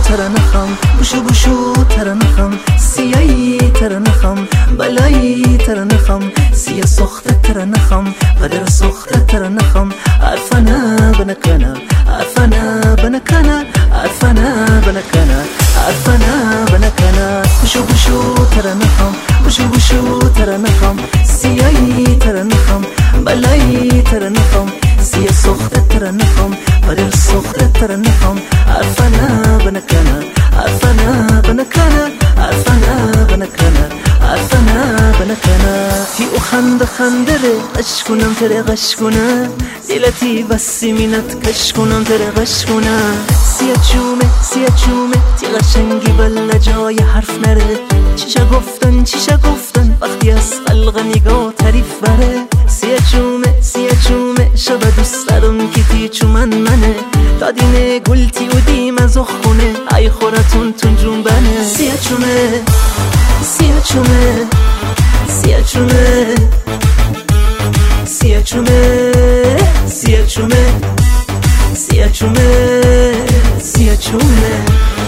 ترنخم بوشو بوشو ترنخم سیایی ترنخم بلایی ترنخم سیه سخت ترنخم قدر سخت ترنخم عرفنا بنكنا عرفنا بنكنا عرفنا بنكنا عرفنا بنكنا بوشو بوشو ترنخم بوشو بوشو ترنخم سیایی ترنخم بلایی ترنخم سیه سخت ترنخم قدر سخت ترنخم عرفنا بنكنا عرفنا بنكنا عرفنا بنكنا عرفنا بنكنا تی او خندره قش کنم تره قش کنم دیلتی بسی مینت کش کنم تره قش کنم سیه چومه تی قشنگی بلا جای حرف نره چیشا گفتن وقتی از خلق نگاه تعریف بره سیه چومه شبه دوست دارم که تی چومن منه دادینه گلتی و دیم از خونه ای خورتون تون جون بنه سیه چومه سیه چومه سیه چومه سیه چومه سیه چومه سیه چومه سیه چومه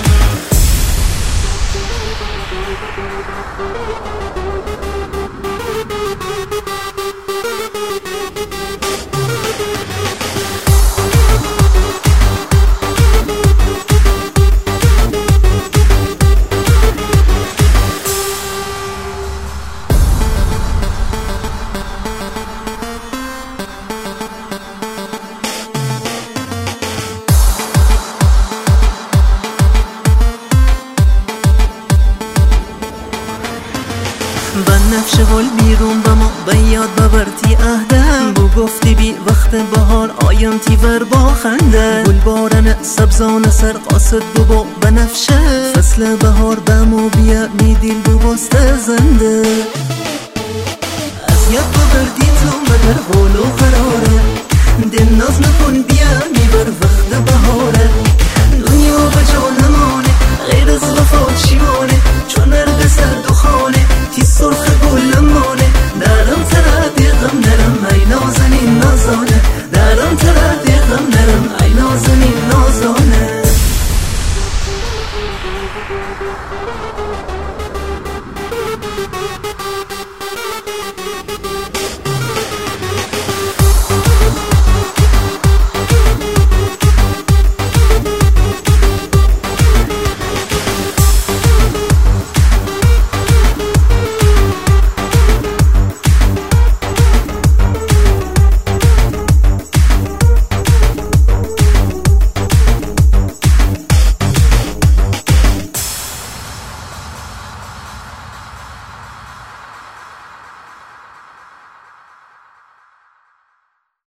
بنفشه حال بیرون با ما بیاد ببرتی اهدم بو گفتی بی وقت بهار آیم تی ور با خنده گل بارن سبزان سر قاصد بو با بنفشه فصل بهار بمو بیا میدیل بو باست زنده از یاد ببردی تو مگر قول و قراره دل ناز نکن بیا